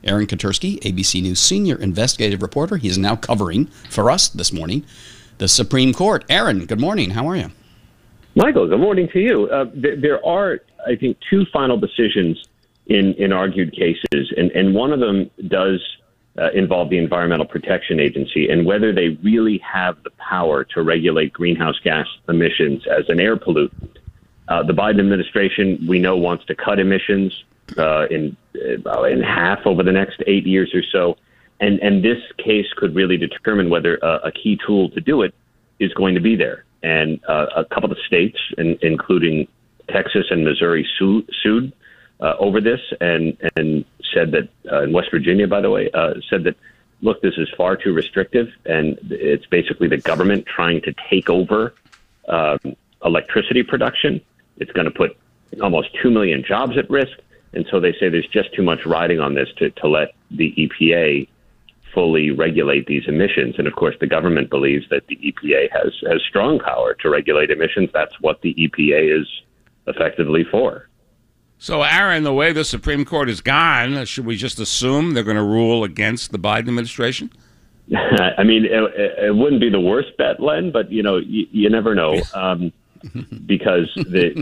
Aaron Katersky, ABC News senior investigative reporter. He is now covering for us this morning the Supreme Court. Aaron, good morning. How are you? Michael, good morning to you. There are, I think, two final decisions in argued cases, and one of them does involve the Environmental Protection Agency and whether they really have the power to regulate greenhouse gas emissions as an air pollutant. The Biden administration, we know, wants to cut emissions in half over the next 8 years or so. And this case could really determine whether a key tool to do it is going to be there. And a couple of states, including Texas and Missouri, sued over this and said that, in West Virginia, by the way, said that, look, this is far too restrictive, and it's basically the government trying to take over electricity production. It's going to put almost 2 million jobs at risk. And so they say there's just too much riding on this to let the EPA fully regulate these emissions. And of course, the government believes that the EPA has strong power to regulate emissions. That's what the EPA is effectively for. So, Aaron, the way the Supreme Court has gone, should we just assume they're going to rule against the Biden administration? I mean, it wouldn't be the worst bet, Len, but, you never know, because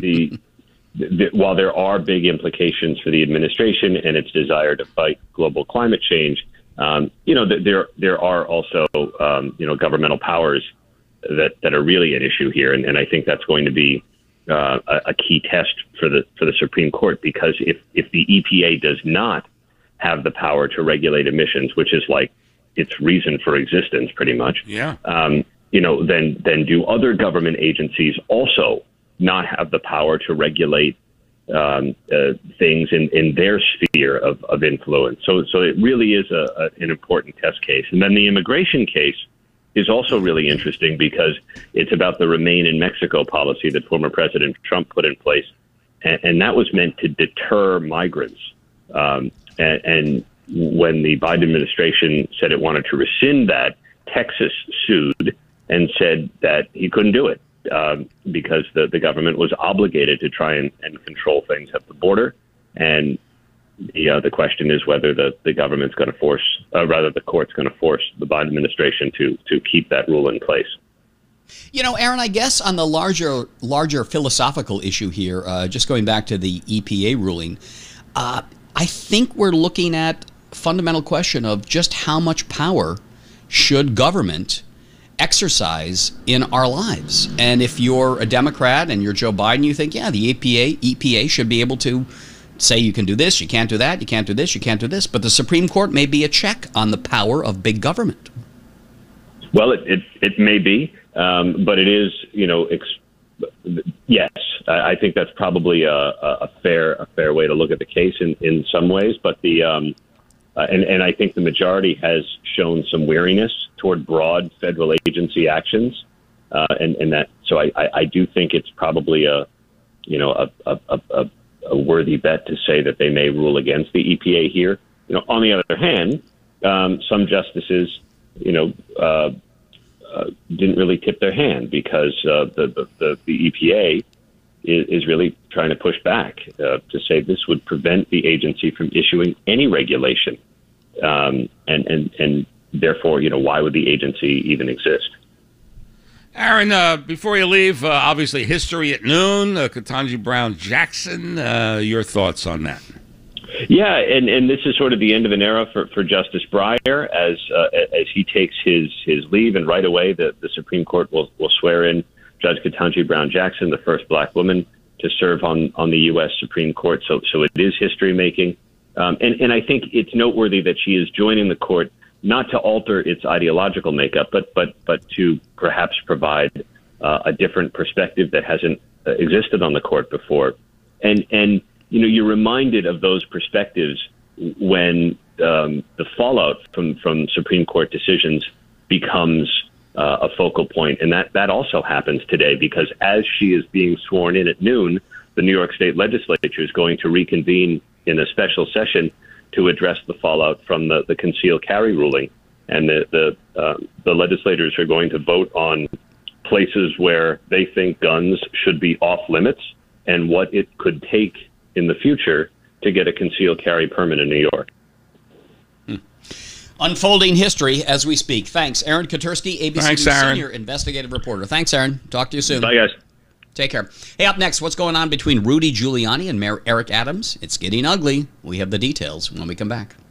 while there are big implications for the administration and its desire to fight global climate change, there are also, governmental powers that are really at issue here. And I think that's going to be a key test for the Supreme Court, because if the EPA does not have the power to regulate emissions, which is like its reason for existence, pretty much, then do other government agencies also not have the power to regulate things in their sphere of influence? So it really is an important test case. And then the immigration case is also really interesting because it's about the Remain in Mexico policy that former President Trump put in place. And that was meant to deter migrants. And when the Biden administration said it wanted to rescind that, Texas sued and said that he couldn't do it because the government was obligated to try and control things at the border. And the question is whether the government's going to force, rather the court's going to force the Biden administration to keep that rule in place. Aaron, I guess on the larger philosophical issue here, just going back to the EPA ruling, I think we're looking at a fundamental question of just how much power should government exercise in our lives. And if you're a Democrat and you're Joe Biden, you think, yeah, the EPA should be able to say you can do this, you can't do that, you can't do this, you can't do this. But the Supreme Court may be a check on the power of big government. Well, it may be, but it is, yes, I think that's probably a fair way to look at the case in some ways. But and I think the majority has shown some weariness toward broad federal agency actions, and that. So I do think it's probably a worthy bet to say that they may rule against the EPA here. On the other hand, some justices, didn't really tip their hand because the EPA is really trying to push back to say this would prevent the agency from issuing any regulation, and therefore, why would the agency even exist? Aaron, before you leave, obviously history at noon, Ketanji Brown Jackson, your thoughts on that? Yeah, and this is sort of the end of an era for Justice Breyer as he takes his leave, and right away the Supreme Court will swear in Judge Ketanji Brown Jackson, the first black woman to serve on the U.S. Supreme Court. So it is history making, and I think it's noteworthy that she is joining the court not to alter its ideological makeup, but to perhaps provide a different perspective that hasn't existed on the court before, and. You're reminded of those perspectives when the fallout from Supreme Court decisions becomes a focal point. And that also happens today, because as she is being sworn in at noon, the New York State Legislature is going to reconvene in a special session to address the fallout from the concealed carry ruling. And the legislators are going to vote on places where they think guns should be off limits and what it could take in the future to get a concealed carry permit in New York. Unfolding history as we speak. Thanks, Aaron Katersky, ABC Thanks, News Aaron. senior investigative reporter. Thanks, Aaron. Talk to you soon. Bye, guys. Take care. Hey, up next, what's going on between Rudy Giuliani and Mayor Eric Adams? It's getting ugly. We have the details when we come back.